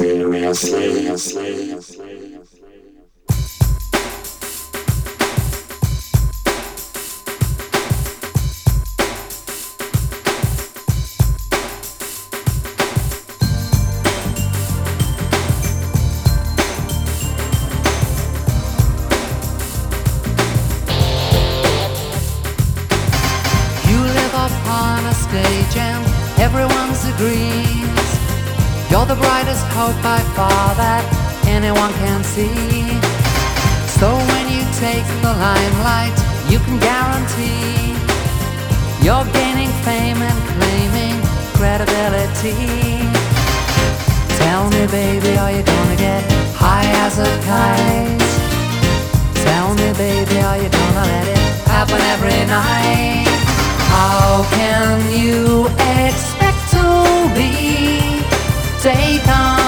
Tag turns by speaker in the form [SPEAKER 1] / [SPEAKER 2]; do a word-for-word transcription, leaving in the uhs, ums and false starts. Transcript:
[SPEAKER 1] On a stage and everyone's agrees you're the brightest hope by far that anyone can see. So when you take the limelight, you can guarantee you're gaining fame and claiming credibility. Tell me baby, are you gonna get high as a kite? Tell me baby, are you gonna let it happen every night? How can you expect to be take on